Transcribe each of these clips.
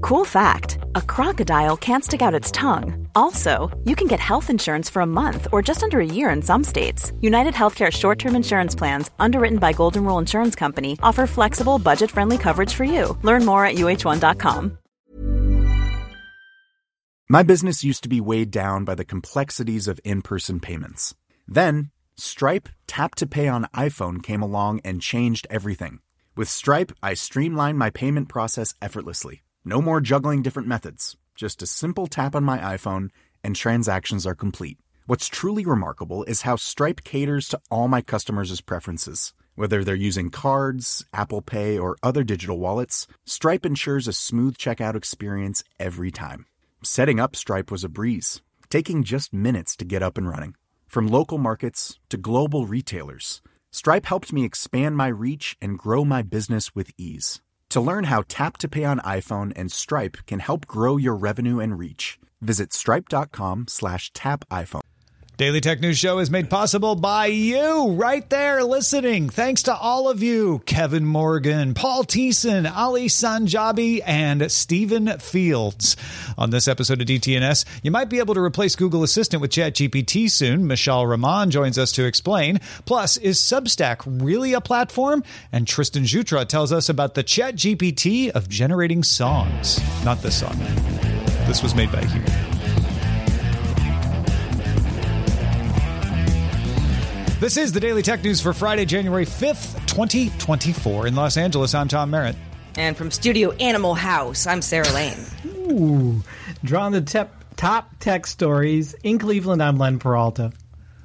Cool fact, a crocodile can't stick out its tongue. Also, you can get health insurance for a month or just under a year in some states. United Healthcare short-term insurance plans, underwritten by Golden Rule Insurance Company, offer flexible, budget-friendly coverage for you. Learn more at uh1.com. My business used to be weighed down by the complexities of in-person payments. Then, Stripe Tap to Pay on iPhone came along and changed everything. With Stripe, I streamlined my payment process effortlessly. No more juggling different methods. Just a simple tap on my iPhone and transactions are complete. What's truly remarkable is how Stripe caters to all my customers' preferences. Whether they're using cards, Apple Pay, or other digital wallets, Stripe ensures a smooth checkout experience every time. Setting up Stripe was a breeze, taking just minutes to get up and running. From local markets to global retailers, Stripe helped me expand my reach and grow my business with ease. To learn how Tap to Pay on iPhone and Stripe can help grow your revenue and reach, visit stripe.com/tapiphone. Daily Tech News Show is made possible by you right there listening. Thanks to all of you. Kevin Morgan, Paul Thiessen, Ali Sanjabi, and Stephen Fields. On this episode of DTNS, you might be able to replace Google Assistant with ChatGPT soon. Mishal Rahman joins us to explain. Plus, is Substack really a platform? And Tristan Jutra tells us about the ChatGPT of generating songs. Not this song. This was made by Hugh. This is the Daily Tech News for Friday, January 5th, 2024. In Los Angeles, I'm Tom Merritt. And from Studio Animal House, I'm Sarah Lane. Ooh. Drawing the top tech stories in Cleveland, I'm Len Peralta.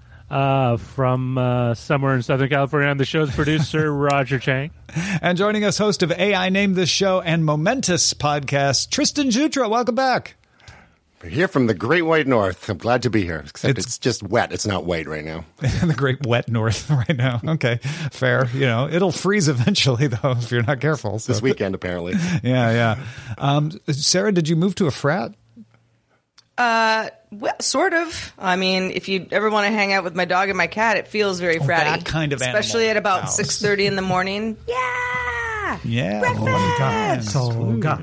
From somewhere in Southern California, I'm the show's producer, Roger Chang. And joining us, host of AI Named This Show and Momentous podcast, Tristan Jutra. Welcome back. We're here from the Great White North. I'm glad to be here, except it's just wet. It's not white right now. The Great Wet North right now. Okay, fair. You know, it'll freeze eventually, though, if you're not careful. So. This weekend, apparently. Yeah. Sarah, did you move to a frat? Well, sort of. I mean, if you ever want to hang out with my dog and my cat, it feels very fratty. That kind of animal. Especially at about 6:30 in the morning. Yeah. Breakfast! Toga.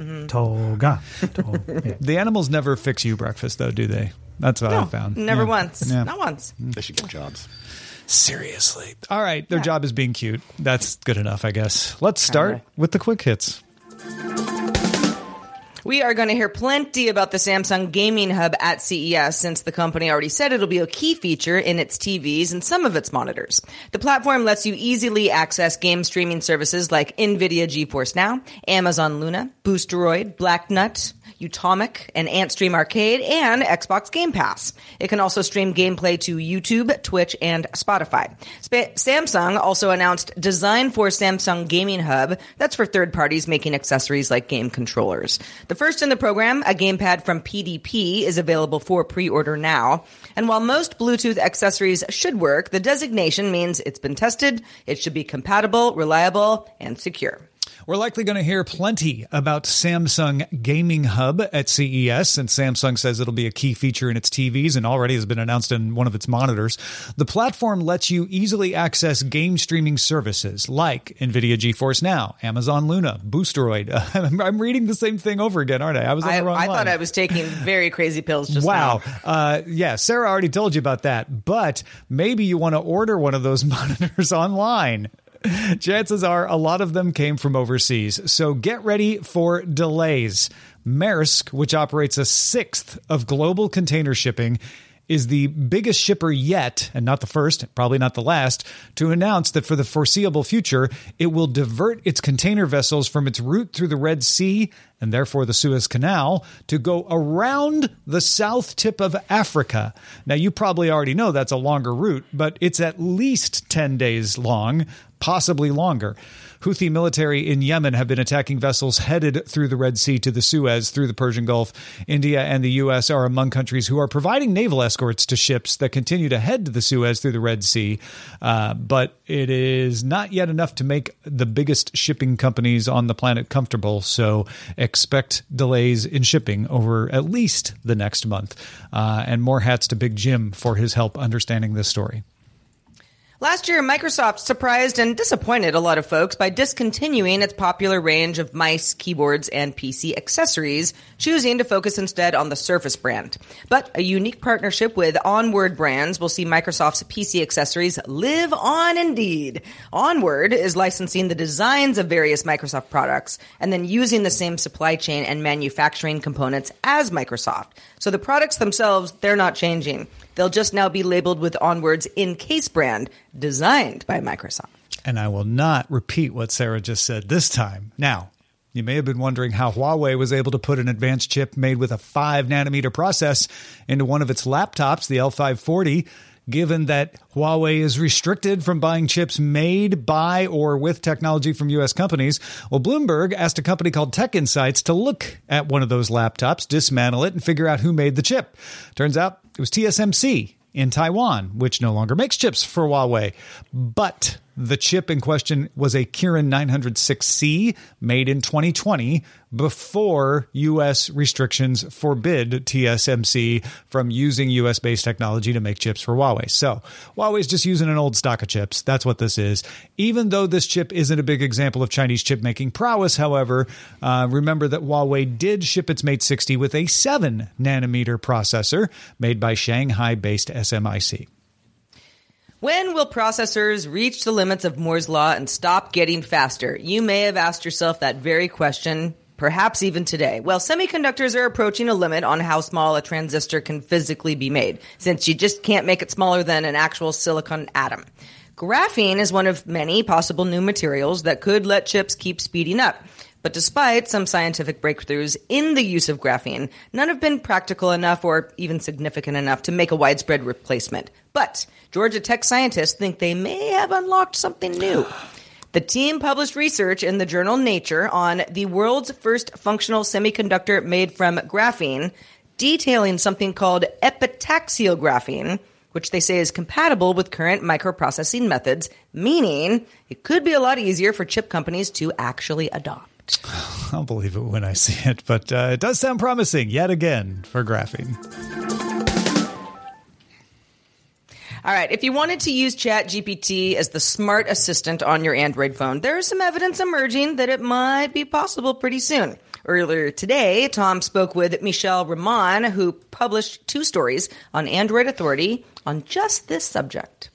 The animals never fix you breakfast, though, do they? That's what I found. Never once. Yeah. Not once. They should get jobs. Seriously. All right. Their job is being cute. That's good enough, I guess. Let's start with the quick hits. We are going to hear plenty about the Samsung Gaming Hub at CES, since the company already said it'll be a key feature in its TVs and some of its monitors. The platform lets you easily access game streaming services like NVIDIA GeForce Now, Amazon Luna, Boosteroid, Blacknut, Utomic, and AntStream Arcade, and Xbox Game Pass. It can also stream gameplay to YouTube, Twitch, and Spotify. Samsung also announced Design for Samsung Gaming Hub. That's for third parties making accessories like game controllers. The first in the program, a gamepad from PDP, is available for pre-order now. And while most Bluetooth accessories should work, the designation means it's been tested, it should be compatible, reliable, and secure. We're likely going to hear plenty about Samsung Gaming Hub at CES, since Samsung says it'll be a key feature in its TVs and already has been announced in one of its monitors. The platform lets you easily access game streaming services like NVIDIA GeForce Now, Amazon Luna, Boosteroid. I'm reading the same thing over again, aren't I? I was on the wrong line. I thought I was taking very crazy pills just now. Wow. Yeah, Sarah already told you about that, but maybe you want to order one of those monitors online. Chances are a lot of them came from overseas, so get ready for delays. Maersk, which operates a sixth of global container shipping, is the biggest shipper yet, and not the first, probably not the last, to announce that for the foreseeable future, it will divert its container vessels from its route through the Red Sea, and therefore the Suez Canal, to go around the south tip of Africa. Now, you probably already know that's a longer route, but it's at least 10 days long, possibly longer. Houthi military in Yemen have been attacking vessels headed through the Red Sea to the Suez through the Persian Gulf. India and the U.S. are among countries who are providing naval escorts to ships that continue to head to the Suez through the Red Sea. But it is not yet enough to make the biggest shipping companies on the planet comfortable. So expect delays in shipping over at least the next month. And more hats to Big Jim for his help understanding this story. Last year, Microsoft surprised and disappointed a lot of folks by discontinuing its popular range of mice, keyboards, and PC accessories, choosing to focus instead on the Surface brand. But a unique partnership with Onward Brands will see Microsoft's PC accessories live on indeed. Onward is licensing the designs of various Microsoft products and then using the same supply chain and manufacturing components as Microsoft. So the products themselves, they're not changing. They'll just now be labeled with Onward's in-case brand, designed by Microsoft. And I will not repeat what Sarah just said this time. Now, you may have been wondering how Huawei was able to put an advanced chip made with a 5-nanometer process into one of its laptops, the L540, given that Huawei is restricted from buying chips made by or with technology from U.S. companies. Well, Bloomberg asked a company called Tech Insights to look at one of those laptops, dismantle it, and figure out who made the chip. Turns out it was TSMC in Taiwan, which no longer makes chips for Huawei. But the chip in question was a Kirin 906C made in 2020 before U.S. restrictions forbid TSMC from using U.S.-based technology to make chips for Huawei. So Huawei's just using an old stock of chips. That's what this is. Even though this chip isn't a big example of Chinese chip-making prowess, however, remember that Huawei did ship its Mate 60 with a 7-nanometer processor made by Shanghai-based SMIC. When will processors reach the limits of Moore's Law and stop getting faster? You may have asked yourself that very question, perhaps even today. Well, semiconductors are approaching a limit on how small a transistor can physically be made, since you just can't make it smaller than an actual silicon atom. Graphene is one of many possible new materials that could let chips keep speeding up. But despite some scientific breakthroughs in the use of graphene, none have been practical enough or even significant enough to make a widespread replacement. But Georgia Tech scientists think they may have unlocked something new. The team published research in the journal Nature on the world's first functional semiconductor made from graphene, detailing something called epitaxial graphene, which they say is compatible with current microprocessing methods, meaning it could be a lot easier for chip companies to actually adopt. I'll believe it when I see it, but it does sound promising yet again for graphene. All right, if you wanted to use ChatGPT as the smart assistant on your Android phone, there is some evidence emerging that it might be possible pretty soon. Earlier today, Tom spoke with Michelle Ramon, who published 2 stories on Android Authority on just this subject.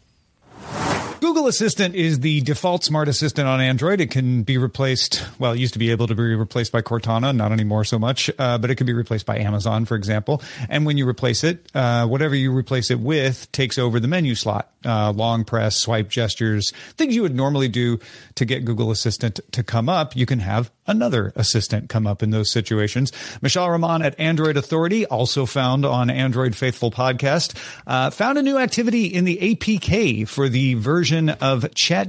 Google Assistant is the default smart assistant on Android. It can be replaced, well, it used to be able to be replaced by Cortana, not anymore so much, but it can be replaced by Amazon, for example. And when you replace it, whatever you replace it with takes over the menu slot. Long press, swipe gestures, things you would normally do to get Google Assistant to come up, you can have another assistant come up in those situations. Michelle Ramon at Android Authority, also found on Android Faithful Podcast, found a new activity in the APK for the version of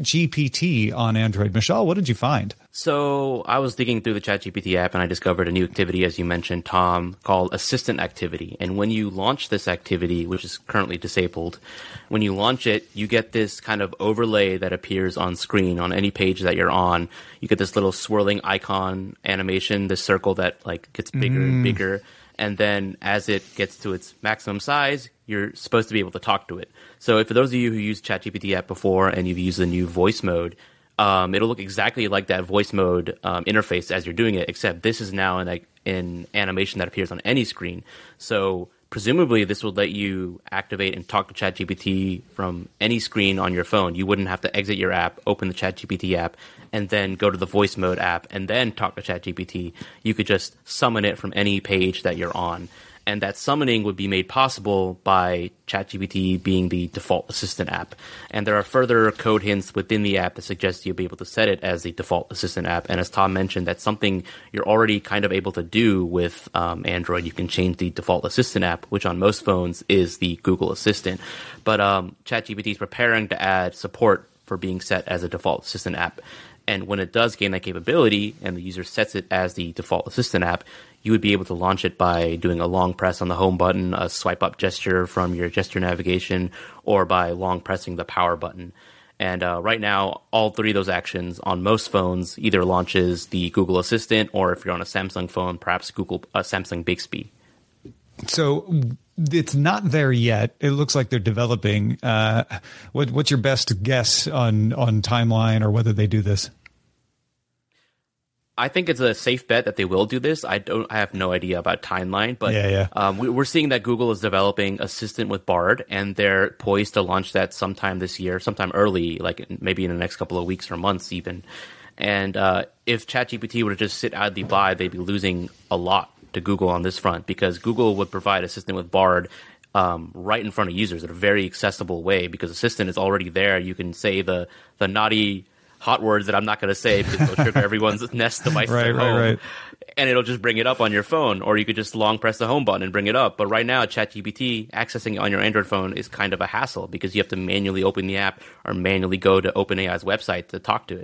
ChatGPT on Android. Michelle, what did you find? So I was digging through the ChatGPT app and I discovered a new activity, as you mentioned, Tom, called Assistant Activity. And when you launch this activity, which is currently disabled, when you launch it, you get this kind of overlay that appears on screen on any page that you're on. You get this little swirling icon animation, this circle that like gets bigger and bigger. And then as it gets to its maximum size, you're supposed to be able to talk to it. So for those of you who used ChatGPT app before and you've used the new voice mode, it'll look exactly like that voice mode interface as you're doing it, except this is now in animation that appears on any screen. So presumably this will let you activate and talk to ChatGPT from any screen on your phone. You wouldn't have to exit your app, open the ChatGPT app, and then go to the voice mode app and then talk to ChatGPT. You could just summon it from any page that you're on. And that summoning would be made possible by ChatGPT being the default assistant app. And there are further code hints within the app that suggest you'll be able to set it as the default assistant app. And as Tom mentioned, that's something you're already kind of able to do with Android. You can change the default assistant app, which on most phones is the Google Assistant. But ChatGPT is preparing to add support for being set as a default assistant app. And when it does gain that capability and the user sets it as the default assistant app, you would be able to launch it by doing a long press on the home button, a swipe up gesture from your gesture navigation, or by long pressing the power button. And right now, all 3 of those actions on most phones either launches the Google Assistant, or if you're on a Samsung phone, perhaps Samsung Bixby. So it's not there yet. It looks like they're developing. What's your best guess on timeline or whether they do this? I think it's a safe bet that they will do this. I have no idea about timeline, but we're seeing that Google is developing Assistant with Bard, and they're poised to launch that sometime this year, sometime early, like maybe in the next couple of weeks or months even. And if ChatGPT were to just sit idly by, they'd be losing a lot to Google on this front, because Google would provide Assistant with Bard right in front of users in a very accessible way, because Assistant is already there. You can say the naughty hot words that I'm not going to say because it'll trigger everyone's Nest devices at home, and it'll just bring it up on your phone, or you could just long press the home button and bring it up. But right now, ChatGPT, accessing it on your Android phone is kind of a hassle because you have to manually open the app or manually go to OpenAI's website to talk to it.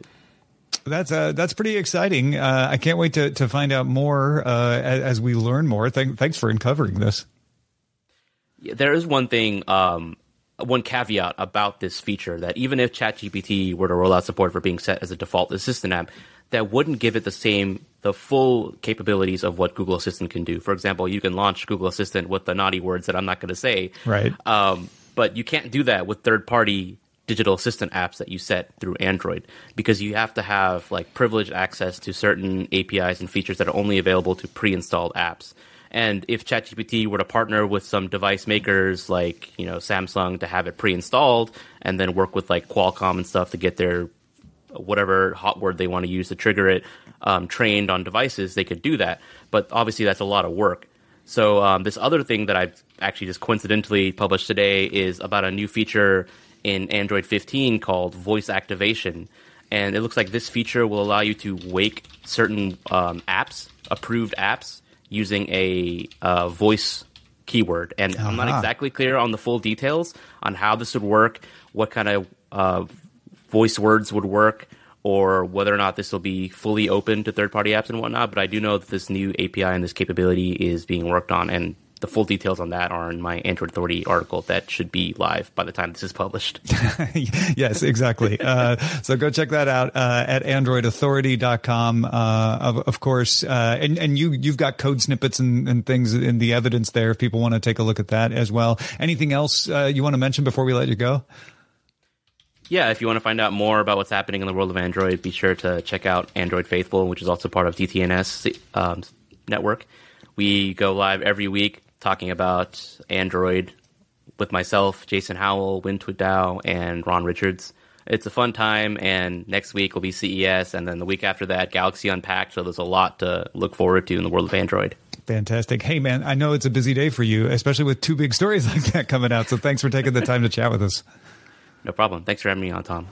That's pretty exciting. I can't wait to find out more as we learn more. Thanks for uncovering this. Yeah, there is one thing, one caveat about this feature, that even if ChatGPT were to roll out support for being set as a default assistant app, that wouldn't give it the full capabilities of what Google Assistant can do. For example, you can launch Google Assistant with the naughty words that I'm not going to say. Right. But you can't do that with third-party digital assistant apps that you set through Android, because you have to have like privileged access to certain APIs and features that are only available to pre-installed apps. And if ChatGPT were to partner with some device makers like, Samsung to have it pre-installed and then work with like Qualcomm and stuff to get their whatever hot word they want to use to trigger it trained on devices, they could do that. But obviously that's a lot of work. So this other thing that I've actually just coincidentally published today is about a new feature in Android 15 called voice activation. And it looks like this feature will allow you to wake certain apps, approved apps, using a voice keyword. And I'm not exactly clear on the full details on how this would work, what kind of voice words would work, or whether or not this will be fully open to third-party apps and whatnot. But I do know that this new API and this capability is being worked on, and the full details on that are in my Android Authority article that should be live by the time this is published. Yes, exactly. So go check that out at androidauthority.com. Of course, and you've got code snippets and things in the evidence there if people want to take a look at that as well. Anything else you want to mention before we let you go? Yeah, if you want to find out more about what's happening in the world of Android, be sure to check out Android Faithful, which is also part of DTNS network. We go live every week talking about Android with myself, Jason Howell, Win Twidao, and Ron Richards. It's a fun time, and next week will be CES, and then the week after that, Galaxy Unpacked, so there's a lot to look forward to in the world of Android. Fantastic. Hey, man, I know it's a busy day for you, especially with two big stories like that coming out, so thanks for taking the time to chat with us. No problem. Thanks for having me on, Tom.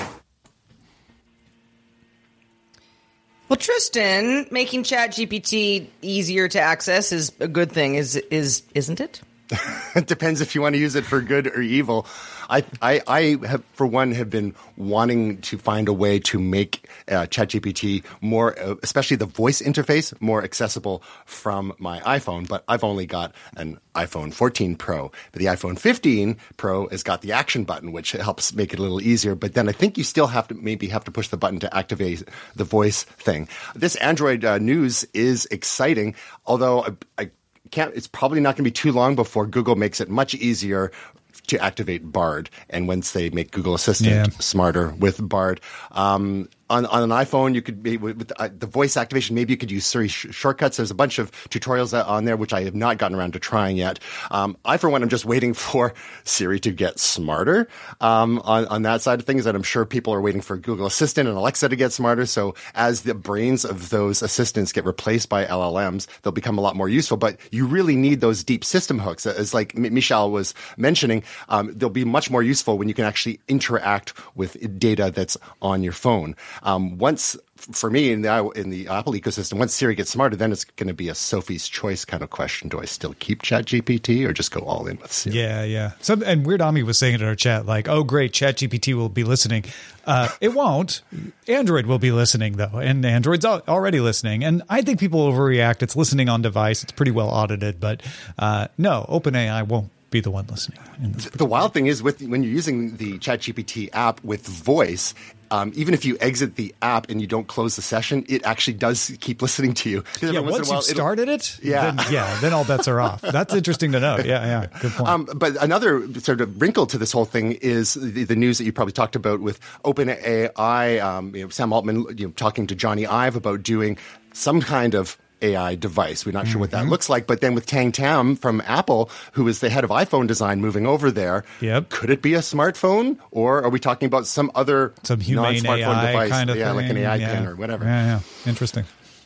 Well, Tristan, making ChatGPT easier to access is a good thing, isn't it? It depends if you want to use it for good or evil. I have, for one, have been wanting to find a way to make ChatGPT more, especially the voice interface, more accessible from my iPhone. But I've only got an iPhone 14 Pro. But the iPhone 15 Pro has got the action button, which helps make it a little easier. But then I think you still have to push the button to activate the voice thing. This Android news is exciting, although it's probably not going to be too long before Google makes it much easier to activate Bard, and once they make Google Assistant smarter with Bard. On an iPhone, you could be with the voice activation. Maybe you could use Siri shortcuts. There's a bunch of tutorials on there, which I have not gotten around to trying yet. I, for one, am just waiting for Siri to get smarter on that side of things. And I'm sure people are waiting for Google Assistant and Alexa to get smarter. So as the brains of those assistants get replaced by LLMs, they'll become a lot more useful. But you really need those deep system hooks. As like Michelle was mentioning, they'll be much more useful when you can actually interact with data that's on your phone. Once, for me, in the Apple ecosystem, once Siri gets smarter, then it's going to be a Sophie's Choice kind of question. Do I still keep ChatGPT or just go all in with Siri? Yeah. And Weird Ami was saying in our chat, like, oh, great, ChatGPT will be listening. It won't. Android will be listening, though, and Android's already listening. And I think people overreact. It's listening on device. It's pretty well audited. But no, OpenAI won't be the one listening. The wild thing is when you're using the ChatGPT app with voice, even if you exit the app and you don't close the session, it actually does keep listening to you. Yeah, once you've started it, then all bets are off. That's interesting to know. Yeah, good point. But another sort of wrinkle to this whole thing is the news that you probably talked about with OpenAI, Sam Altman talking to Johnny Ive about doing some kind of AI device. We're not sure what that looks like. But then with Tang Tam from Apple, who is the head of iPhone design, moving over there, could it be a smartphone? Or are we talking about some humane non-smartphone AI device? kind of thing? Like an AI pin or whatever. Yeah. Interesting.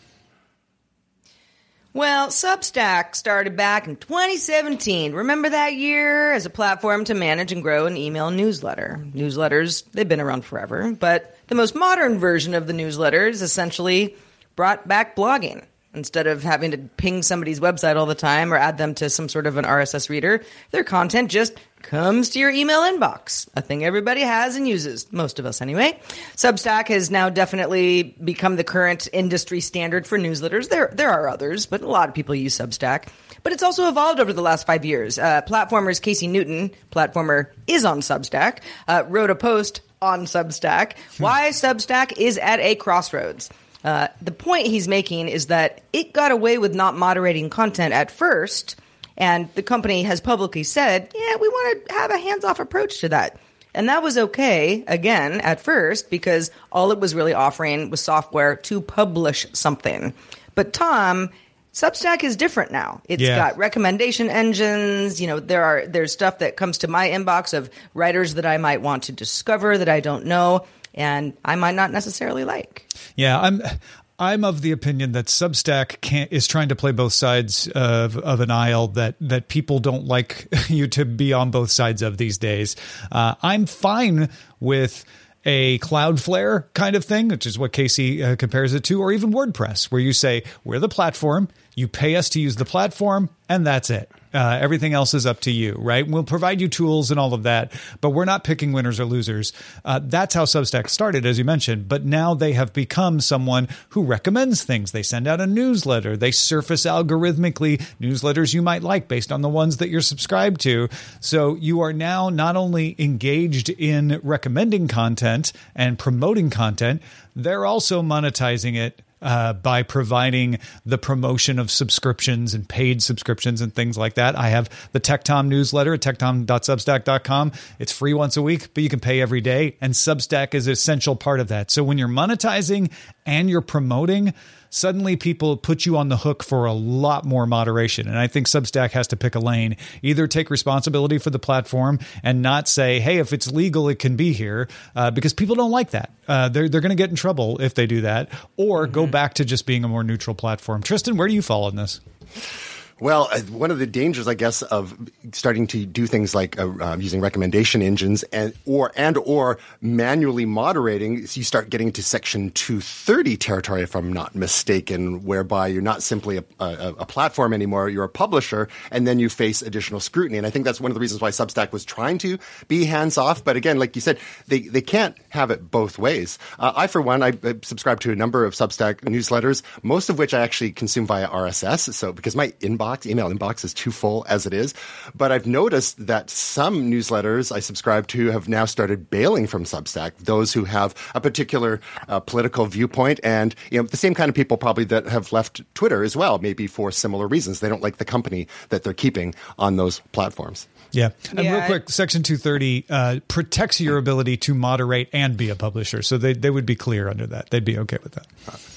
Well, Substack started back in 2017. Remember that year? As a platform to manage and grow an email newsletter. Newsletters, they've been around forever. But the most modern version of the newsletters essentially brought back blogging. Instead of having to ping somebody's website all the time or add them to some sort of an RSS reader, their content just comes to your email inbox, a thing everybody has and uses, most of us anyway. Substack has now definitely become the current industry standard for newsletters. There are others, but a lot of people use Substack. But it's also evolved over the last 5 years. Platformers Casey Newton, platformer is on Substack, wrote a post on Substack. Why Substack is at a crossroads. The point he's making is that it got away with not moderating content at first, and the company has publicly said, we want to have a hands-off approach to that. And that was okay, again, at first, because all it was really offering was software to publish something. But Tom, Substack is different now. It's got recommendation engines. There's stuff that comes to my inbox of writers that I might want to discover that I don't know, and I might not necessarily like. Yeah, I'm of the opinion that Substack is trying to play both sides of an aisle that people don't like you to be on both sides of these days. I'm fine with a Cloudflare kind of thing, which is what Casey compares it to, or even WordPress, where you say, we're the platform, you pay us to use the platform, and that's it. Everything else is up to you, right? We'll provide you tools and all of that, but we're not picking winners or losers. That's how Substack started, as you mentioned, but now they have become someone who recommends things. They send out a newsletter. They surface algorithmically newsletters you might like based on the ones that you're subscribed to. So you are now not only engaged in recommending content and promoting content, they're also monetizing it by providing the promotion of subscriptions and paid subscriptions and things like that. I have the Tech Tom newsletter at techtom.substack.com. It's free once a week, but you can pay every day. And Substack is an essential part of that. So when you're monetizing and you're promoting, suddenly people put you on the hook for a lot more moderation. And I think Substack has to pick a lane, either take responsibility for the platform and not say, hey, if it's legal, it can be here, because people don't like that. They're going to get in trouble if they do that, or go back to just being a more neutral platform. Tristan, where do you fall on this? Well, one of the dangers, I guess, of starting to do things like using recommendation engines and or manually moderating, so you start getting into Section 230 territory, if I'm not mistaken, whereby you're not simply a platform anymore, you're a publisher, and then you face additional scrutiny. And I think that's one of the reasons why Substack was trying to be hands-off. But again, like you said, they can't have it both ways. I, for one, I subscribe to a number of Substack newsletters, most of which I actually consume via RSS. So because my email inbox is too full as it is. But I've noticed that some newsletters I subscribe to have now started bailing from Substack, those who have a particular political viewpoint, and the same kind of people probably that have left Twitter as well, maybe for similar reasons. They don't like the company that they're keeping on those platforms. Yeah. And real quick, Section 230 protects your ability to moderate and be a publisher. So they would be clear under that. They'd be okay with that.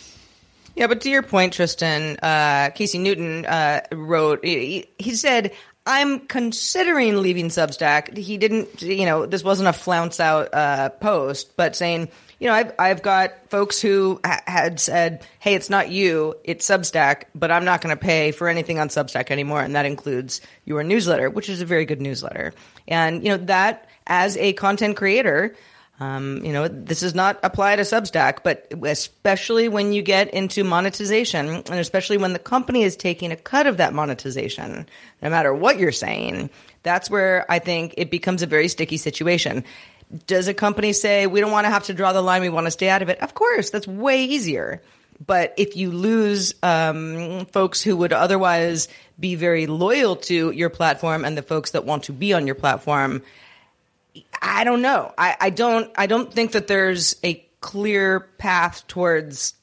Yeah, but to your point, Tristan, Casey Newton wrote, he said, I'm considering leaving Substack. He didn't, this wasn't a flounce out post, but saying, I've got folks who had said, hey, it's not you, it's Substack, but I'm not going to pay for anything on Substack anymore. And that includes your newsletter, which is a very good newsletter. And, that as a content creator, this does not apply to Substack, but especially when you get into monetization, and especially when the company is taking a cut of that monetization, no matter what you're saying, that's where I think it becomes a very sticky situation. Does a company say, we don't want to have to draw the line, we want to stay out of it? Of course, that's way easier. But if you lose folks who would otherwise be very loyal to your platform and the folks that want to be on your platform, I don't know. I don't think that there's a clear path towards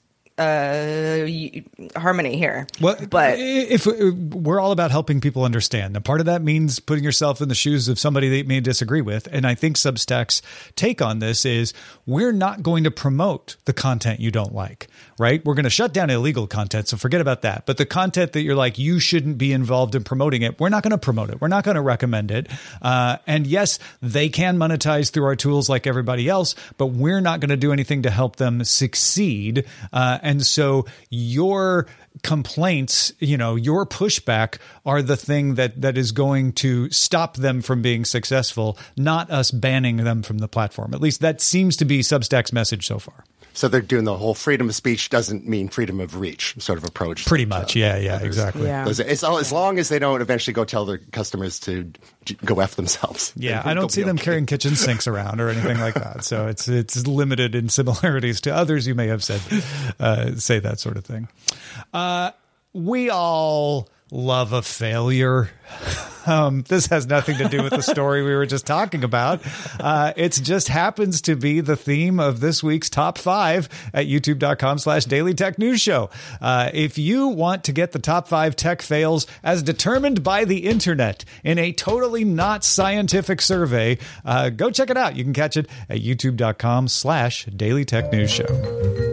harmony here. Well, but if we're all about helping people understand, and part of that means putting yourself in the shoes of somebody that you may disagree with. And I think Substack's take on this is we're not going to promote the content you don't like, right? We're going to shut down illegal content. So forget about that. But the content that you're like, you shouldn't be involved in promoting it, we're not going to promote it. We're not going to recommend it. And yes, they can monetize through our tools like everybody else, but we're not going to do anything to help them succeed. And so your complaints, your pushback are the thing that is going to stop them from being successful, not us banning them from the platform. At least that seems to be Substack's message so far. So they're doing the whole freedom of speech doesn't mean freedom of reach sort of approach. Pretty much. Yeah, exactly. Yeah. As long as they don't eventually go tell their customers to go F themselves. Yeah, I don't see them carrying kitchen sinks around or anything like that. So it's limited in similarities to others you may have said, say that sort of thing. We all love a failure. This has nothing to do with the story we were just talking about. It just happens to be the theme of this week's top 5 at youtube.com/Daily Tech News Show. If you want to get the top 5 tech fails as determined by the internet in a totally not scientific survey, go check it out. You can catch it at youtube.com/Daily Tech News Show.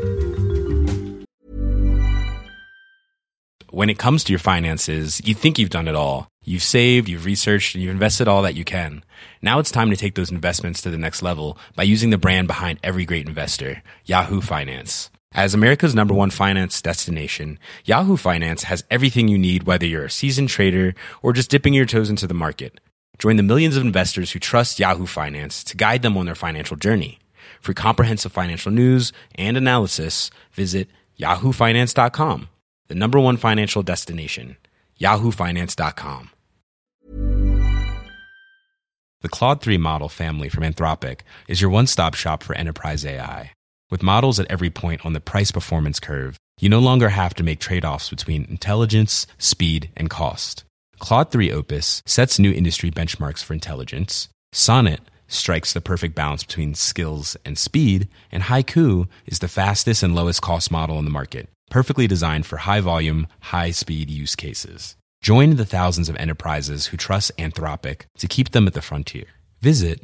When it comes to your finances, you think you've done it all. You've saved, you've researched, and you've invested all that you can. Now it's time to take those investments to the next level by using the brand behind every great investor, Yahoo Finance. As America's #1 finance destination, Yahoo Finance has everything you need, whether you're a seasoned trader or just dipping your toes into the market. Join the millions of investors who trust Yahoo Finance to guide them on their financial journey. For comprehensive financial news and analysis, visit yahoofinance.com. The #1 financial destination, yahoofinance.com. The Claude 3 model family from Anthropic is your one-stop shop for enterprise AI. With models at every point on the price-performance curve, you no longer have to make trade-offs between intelligence, speed, and cost. Claude 3 Opus sets new industry benchmarks for intelligence. Sonnet strikes the perfect balance between skills and speed. And Haiku is the fastest and lowest cost model in the market, perfectly designed for high-volume, high-speed use cases. Join the thousands of enterprises who trust Anthropic to keep them at the frontier. Visit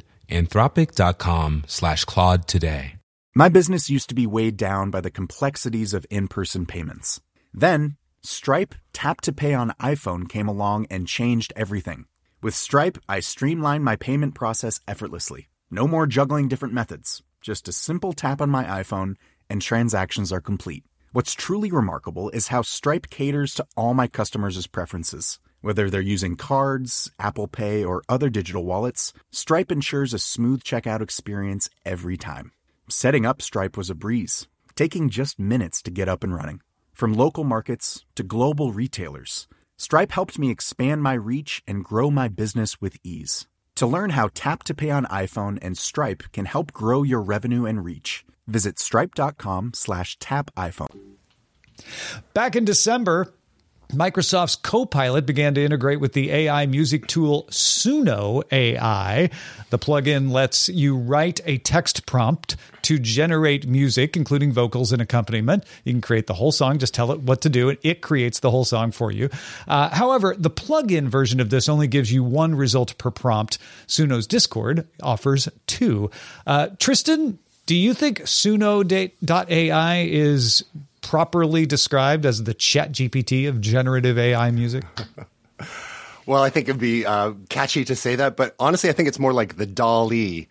anthropic.com/Claude today. My business used to be weighed down by the complexities of in-person payments. Then, Stripe Tap to Pay on iPhone came along and changed everything. With Stripe, I streamlined my payment process effortlessly. No more juggling different methods. Just a simple tap on my iPhone and transactions are complete. What's truly remarkable is how Stripe caters to all my customers' preferences. Whether they're using cards, Apple Pay, or other digital wallets, Stripe ensures a smooth checkout experience every time. Setting up Stripe was a breeze, taking just minutes to get up and running. From local markets to global retailers, Stripe helped me expand my reach and grow my business with ease. To learn how Tap to Pay on iPhone and Stripe can help grow your revenue and reach, visit stripe.com/tapiphone. Back in December, Microsoft's Copilot began to integrate with the AI music tool Suno AI. The plugin lets you write a text prompt to generate music, including vocals and accompaniment. You can create the whole song, just tell it what to do, and it creates the whole song for you. However, the plugin version of this only gives you one result per prompt. Suno's Discord offers 2. Tristan, do you think Suno.ai is properly described as the ChatGPT of generative AI music? Well, I think it'd be catchy to say that, but honestly, I think it's more like the DALL-E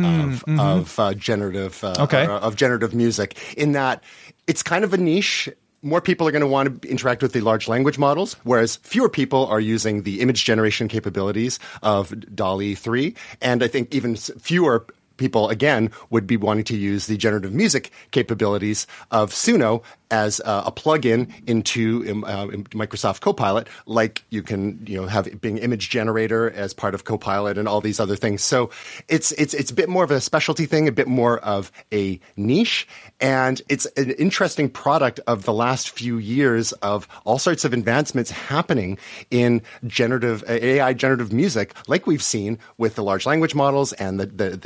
of generative music. In that, it's kind of a niche. More people are going to want to interact with the large language models, whereas fewer people are using the image generation capabilities of DALL-E 3, and I think even fewer people, again, would be wanting to use the generative music capabilities of Suno as a plugin into Microsoft Copilot, like you can have Bing Image Generator as part of Copilot and all these other things. So it's a bit more of a specialty thing, a bit more of a niche, and it's an interesting product of the last few years of all sorts of advancements happening in AI generative music, like we've seen with the large language models and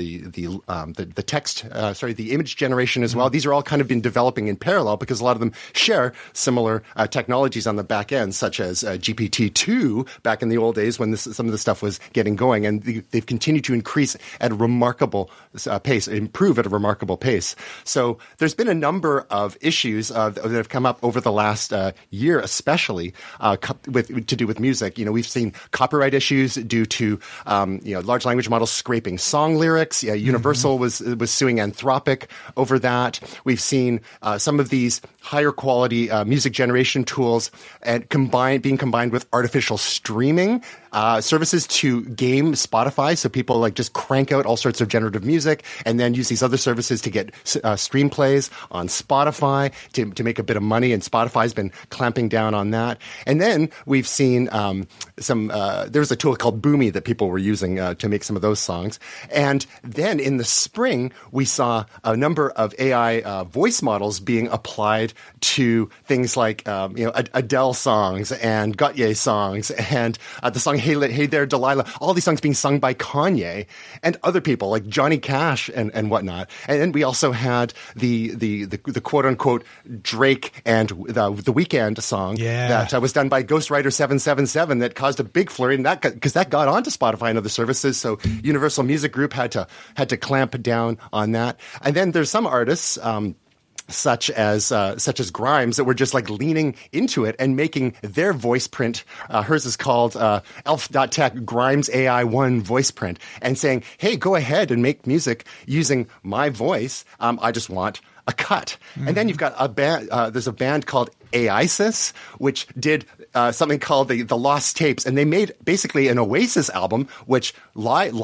the text, the image generation as well. These are all kind of been developing in parallel because a lot of them share similar technologies on the back end, such as GPT-2 back in the old days when some of the stuff was getting going, and they've continued to increase at a remarkable pace, improve at a remarkable pace. So there's been a number of issues that have come up over the last year, especially to do with music. We've seen copyright issues due to large language models scraping song lyrics. Universal was suing Anthropic over that. We've seen some of these higher quality music generation tools and being combined with artificial streaming services to game Spotify. So people just crank out all sorts of generative music and then use these other services to get stream plays on Spotify to make a bit of money. And Spotify's been clamping down on that. And then we've seen there's a tool called Boomy that people were using to make some of those songs. And then in the spring, we saw a number of AI voice models being applied to things like Adele songs and Gautier songs and the song Hey There Delilah, all these songs being sung by Kanye and other people like Johnny Cash and whatnot. And then we also had the quote unquote Drake and the Weeknd song that was done by Ghostwriter 777 that caused a big flurry, and because that got onto Spotify and other services. So Universal Music Group had to clamp down on that. And then there's some artists such as Grimes that were just leaning into it and making their voice print. Hers is called Elf.Tech Grimes AI1 voice print, and saying, hey, go ahead and make music using my voice. I just want a cut. And then you've got a band, there's a band called AISIS, which did something called the Lost Tapes, and they made basically an Oasis album, which live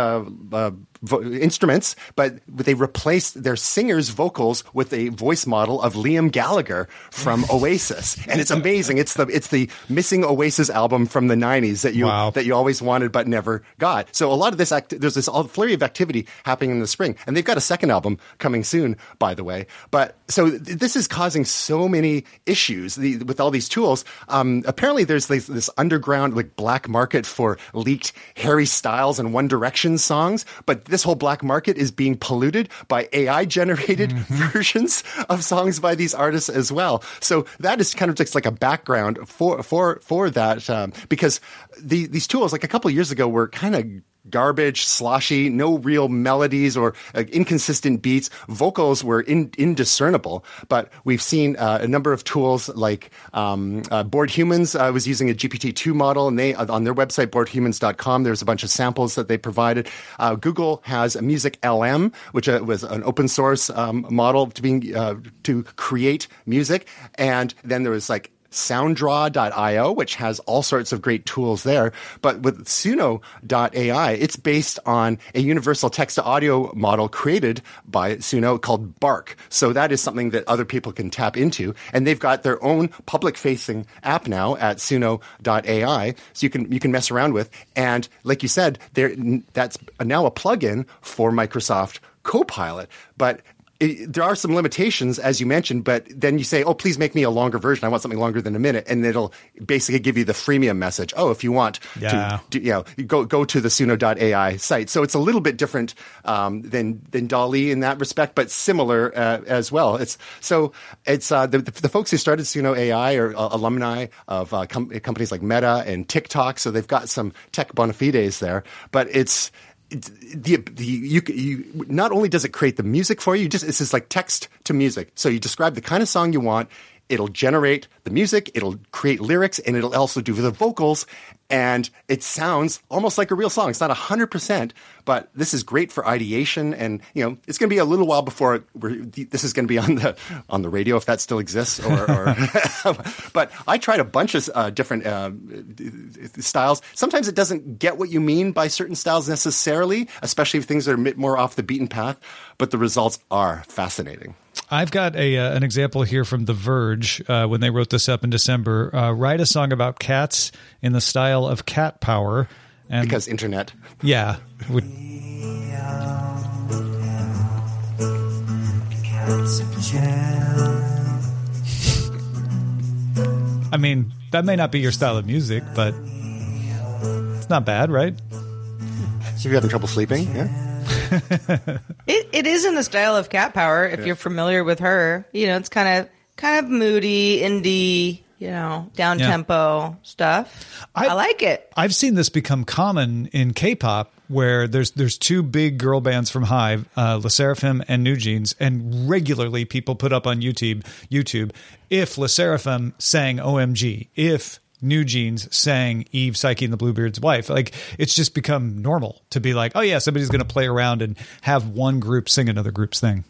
instruments, but they replaced their singer's vocals with a voice model of Liam Gallagher from Oasis, and it's amazing. It's the missing Oasis album from the 90s that you always wanted but never got. So a lot of this there's this flurry of activity happening in the spring, and they've got a second album coming soon, by the way. But so this is causing so many issues with all these tools. Apparently, there's this underground black market for leaked Harry Styles and One Direction songs, but this whole black market is being polluted by AI-generated versions of songs by these artists as well. So that is kind of just like a background for that, because these tools, a couple of years ago, were kind of garbage, sloshy, no real melodies or inconsistent beats. Vocals were indiscernible, but we've seen a number of tools like Bored Humans was using a GPT-2 model, and they on their website, boredhumans.com, there's a bunch of samples that they provided. Google has a Music LM, which was an open source model to create music, and then there was Sounddraw.io, which has all sorts of great tools there. But with Suno.ai, it's based on a universal text-to-audio model created by Suno called Bark. So that is something that other people can tap into. And they've got their own public-facing app now at Suno.ai, so you can mess around with. And like you said, that's now a plugin for Microsoft Copilot. But there are some limitations, as you mentioned, but then you say, oh, please make me a longer version. I want something longer than a minute. And it'll basically give you the freemium message. Oh, if you want to go to the Suno.ai site. So it's a little bit different than DALL-E in that respect, but similar as well. It's the folks who started Suno AI are alumni of companies like Meta and TikTok. So they've got some tech bona fides there, but it's you not only does it create the music for you, it's just like text to music. So you describe the kind of song you want, it'll generate the music, it'll create lyrics, and it'll also do the vocals. And it sounds almost like a real song. It's not 100%, but this is great for ideation. And it's going to be a little while before this is going to be on the radio, if that still exists. Or but I tried a bunch of different styles. Sometimes it doesn't get what you mean by certain styles necessarily, especially if things are a bit more off the beaten path. But the results are fascinating. I've got an example here from The Verge when they wrote this up in December. Write a song about cats in the style of Cat Power. And because internet. Yeah. I mean, that may not be your style of music, but it's not bad, right? So you're having trouble sleeping, yeah? It is in the style of Cat Power. If you're familiar with her, it's kind of moody, indie, down tempo stuff. I like it. I've seen this become common in K-pop, where there's two big girl bands from Hive, LE SSERAFIM and New Jeans, and regularly people put up on YouTube if LE SSERAFIM sang OMG, if New Jeans sang Eve, Psyche and the Bluebeard's Wife. Like, it's just become normal to be like, oh yeah, somebody's going to play around and have one group sing another group's thing.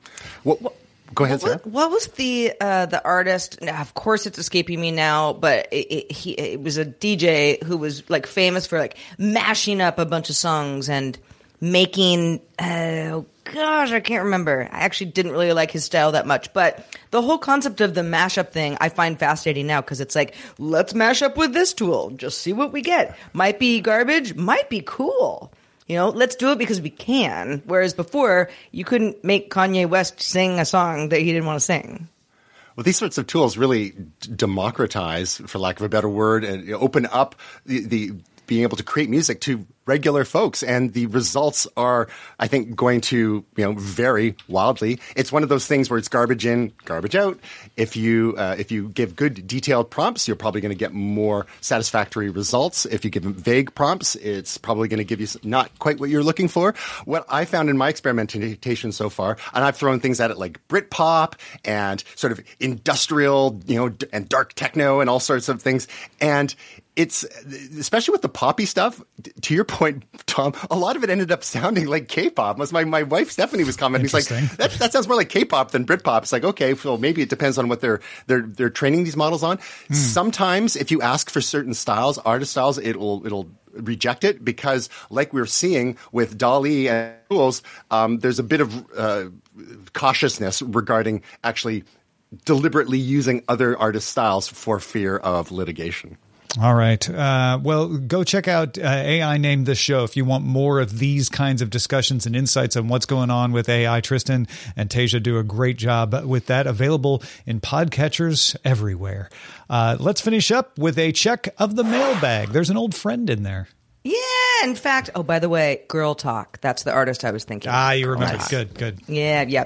Go ahead, Sarah. What was the artist? Now, of course, it's escaping me now. But it was a DJ who was like famous for like mashing up a bunch of songs and making. Oh gosh, I can't remember. I actually didn't really like his style that much. But the whole concept of the mashup thing, I find fascinating now because it's like, let's mash up with this tool, just see what we get. Might be garbage, might be cool. Let's do it because we can. Whereas before, you couldn't make Kanye West sing a song that he didn't want to sing. Well, these sorts of tools really democratize, for lack of a better word, and open up the being able to create music to regular folks. And the results are, I think, going to, vary wildly. It's one of those things where it's garbage in, garbage out. If you give good detailed prompts, you're probably going to get more satisfactory results. If you give them vague prompts, it's probably going to give you not quite what you're looking for. What I found in my experimentation so far, and I've thrown things at it like Britpop and sort of industrial, and dark techno and all sorts of things. And it's, especially with the poppy stuff, to your point, Tom, a lot of it ended up sounding like K-pop. My wife Stephanie was commenting, he's like, that sounds more like K-pop than Britpop. It's like, okay, well, maybe it depends on what they're training these models on. Sometimes if you ask for certain styles, artist styles, it'll reject it because, like we're seeing with DALL-E and tools, there's a bit of cautiousness regarding actually deliberately using other artist styles for fear of litigation. All right. Well, go check out AI Named This Show if you want more of these kinds of discussions and insights on what's going on with AI. Tristan and Tasia do a great job with that. Available in podcatchers everywhere. Let's finish up with a check of the mailbag. There's an old friend in there. Yeah, in fact, oh, by the way, Girl Talk. That's the artist I was thinking. You remember. Good. Yeah.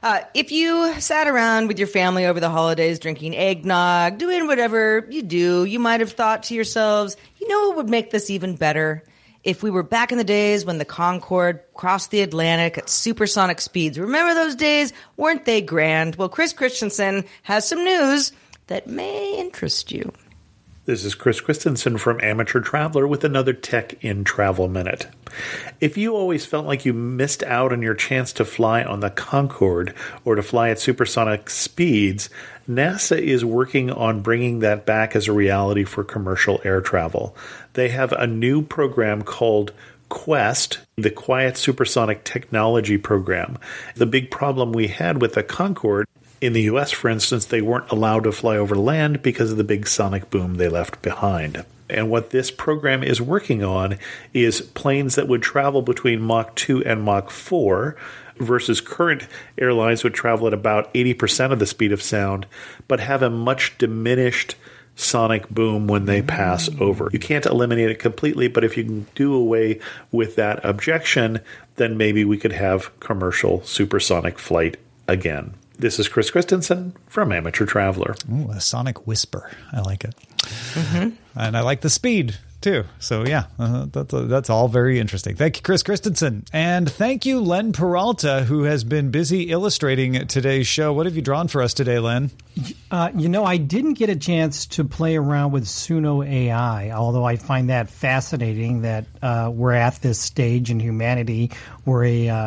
If you sat around with your family over the holidays drinking eggnog, doing whatever you do, you might have thought to yourselves, what would make this even better? If we were back in the days when the Concorde crossed the Atlantic at supersonic speeds. Remember those days? Weren't they grand? Well, Chris Christensen has some news that may interest you. This is Chris Christensen from Amateur Traveler with another Tech in Travel Minute. If you always felt like you missed out on your chance to fly on the Concorde or to fly at supersonic speeds, NASA is working on bringing that back as a reality for commercial air travel. They have a new program called QUEST, the Quiet Supersonic Technology Program. The big problem we had with the Concorde, in the U.S., for instance, they weren't allowed to fly over land because of the big sonic boom they left behind. And what this program is working on is planes that would travel between Mach 2 and Mach 4 versus current airlines would travel at about 80% of the speed of sound, but have a much diminished sonic boom when they pass over. You can't eliminate it completely, but if you can do away with that objection, then maybe we could have commercial supersonic flight again. This is Chris Christensen from Amateur Traveler. Ooh, a sonic whisper. I like it. Mm-hmm. And I like the speed, too. So, yeah, that's all very interesting. Thank you, Chris Christensen. And thank you, Len Peralta, who has been busy illustrating today's show. What have you drawn for us today, Len? I didn't get a chance to play around with Suno AI, although I find that fascinating that we're at this stage in humanity where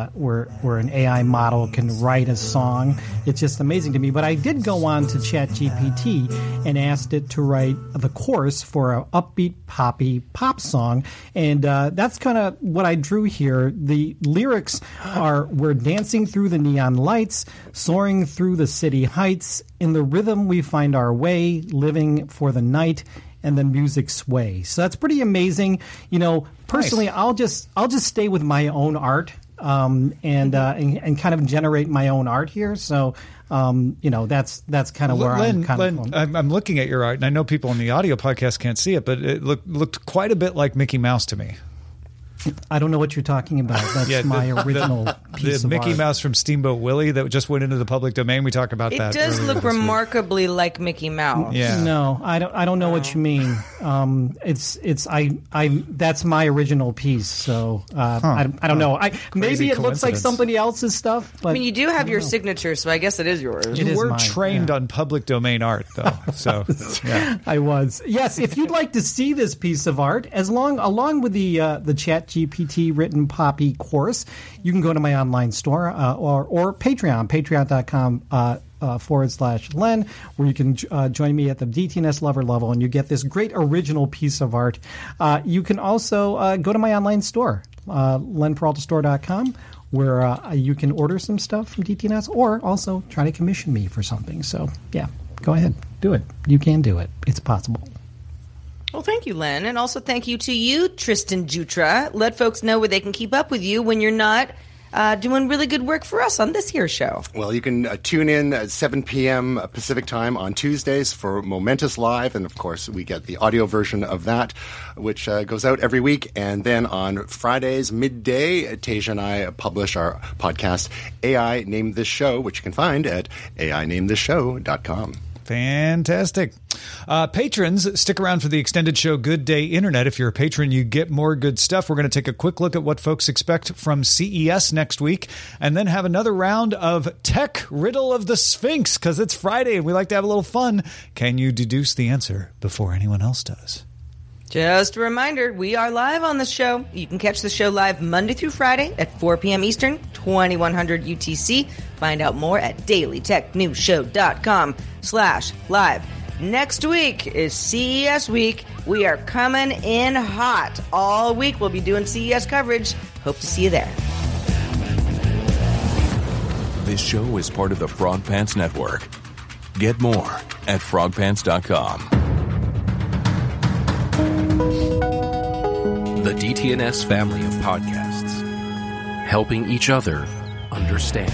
an AI model can write a song. It's just amazing to me. But I did go on to ChatGPT and asked it to write the chorus for an upbeat, poppy poppy pop song. And that's kind of what I drew here. The lyrics are, we're dancing through the neon lights, soaring through the city heights. In the rhythm we find our way, living for the night and the music sway. So that's pretty amazing. You know, personally, nice. I'll just stay with my own art and kind of generate my own art here. So you know, that's kind of where I'm looking at your art, and I know people on the audio podcast can't see it, but it looked quite a bit like Mickey Mouse to me. I don't know what you're talking about. That's my original piece of Mickey art. Mouse from Steamboat Willie that just went into the public domain. We talked about that. It does look remarkably like Mickey Mouse. Yeah. No, I don't know what you mean. That's my original piece. So I don't know. Maybe it looks like somebody else's stuff. But I mean, you do have your signature, so I guess it is yours. You were trained on public domain art, though. So yeah. I was. Yes, if you'd like to see this piece of art, along with the ChatGPT written Poppy course, you can go to my online store or Patreon, patreon.com/Len, where you can join me at the DTNS Lover level, and you get this great original piece of art. You can also go to my online store, lenperaltastore.com, where you can order some stuff from DTNS or also try to commission me for something. So, yeah, go ahead. Do it. You can do it. It's possible. Well, thank you, Len. And also thank you to you, Tristan Jutra. Let folks know where they can keep up with you when you're not doing really good work for us on this here show. Well, you can tune in at 7 p.m. Pacific time on Tuesdays for Momentous Live. And, of course, we get the audio version of that, which goes out every week. And then on Fridays, midday, Tasia and I publish our podcast, AI Named This Show, which you can find at AINameThisShow.com. Fantastic. Patrons, stick around for the extended show Good Day Internet. If you're a patron, you get more good stuff. We're going to take a quick look at what folks expect from CES next week, and then have another round of Tech Riddle of the Sphinx, because it's Friday and we like to have a little fun. Can you deduce the answer before anyone else does? Just a reminder, we are live on the show. You can catch the show live Monday through Friday at 4 p.m. Eastern, 2100 UTC. Find out more at dailytechnewsshow.com/live. Next week is CES week. We are coming in hot. All week we'll be doing CES coverage. Hope to see you there. This show is part of the Frog Pants Network. Get more at frogpants.com. The DTNS family of podcasts, helping each other understand.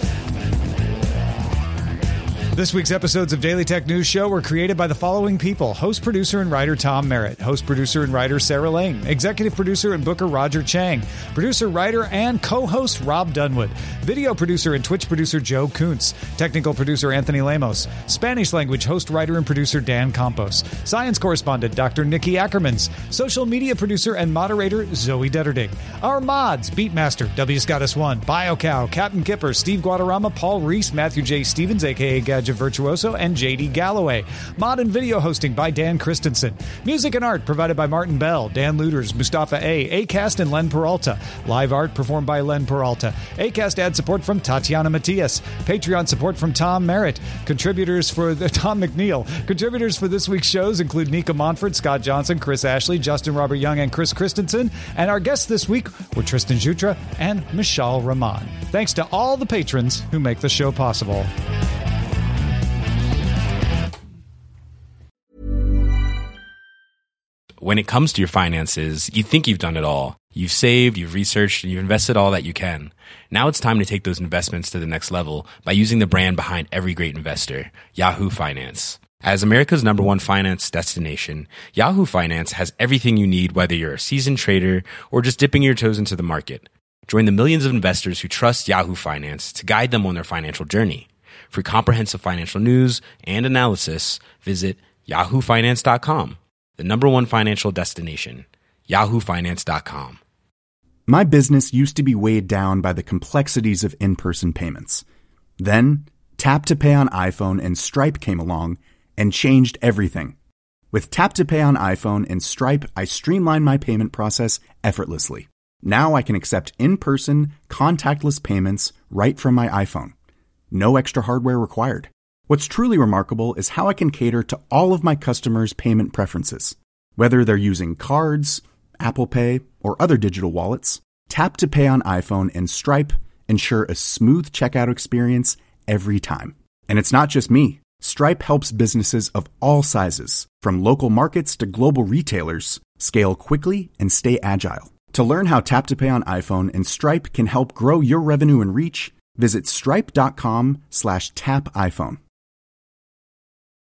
This week's episodes of Daily Tech News Show were created by the following people. Host, producer, and writer Tom Merritt. Host, producer, and writer Sarah Lane. Executive producer and booker Roger Chang. Producer, writer, and co-host Rob Dunwood. Video producer and Twitch producer Joe Kuntz. Technical producer Anthony Lemos. Spanish language host, writer, and producer Dan Campos. Science correspondent Dr. Nikki Ackermans. Social media producer and moderator Zoe Detterding. Our mods, Beatmaster, W. Scottus1, BioCow, Captain Kipper, Steve Guadarrama, Paul Reese, Matthew J. Stevens, a.k.a. Gadget Virtuoso, and JD Galloway. Mod and video hosting by Dan Christensen. Music and art provided by Martin Bell, Dan Luders, Mustafa A., Acast, and Len Peralta. Live art performed by Len Peralta. Acast ad support from Tatiana Matias. Patreon support from Tom Merritt. Contributors for Tom McNeil. Contributors for this week's shows include Nika Montfort, Scott Johnson, Chris Ashley, Justin Robert Young, and Chris Christensen. And our guests this week were Tristan Jutra and Mishal Rahman. Thanks to all the patrons who make the show possible. When it comes to your finances, you think you've done it all. You've saved, you've researched, and you've invested all that you can. Now it's time to take those investments to the next level by using the brand behind every great investor, Yahoo Finance. As America's #1 finance destination, Yahoo Finance has everything you need, whether you're a seasoned trader or just dipping your toes into the market. Join the millions of investors who trust Yahoo Finance to guide them on their financial journey. For comprehensive financial news and analysis, visit yahoofinance.com. The #1 financial destination, yahoofinance.com. My business used to be weighed down by the complexities of in-person payments. Then, Tap to Pay on iPhone and Stripe came along and changed everything. With Tap to Pay on iPhone and Stripe, I streamlined my payment process effortlessly. Now I can accept in-person, contactless payments right from my iPhone. No extra hardware required. What's truly remarkable is how I can cater to all of my customers' payment preferences. Whether they're using cards, Apple Pay, or other digital wallets, Tap to Pay on iPhone and Stripe ensure a smooth checkout experience every time. And it's not just me. Stripe helps businesses of all sizes, from local markets to global retailers, scale quickly and stay agile. To learn how Tap to Pay on iPhone and Stripe can help grow your revenue and reach, visit stripe.com/tapiphone.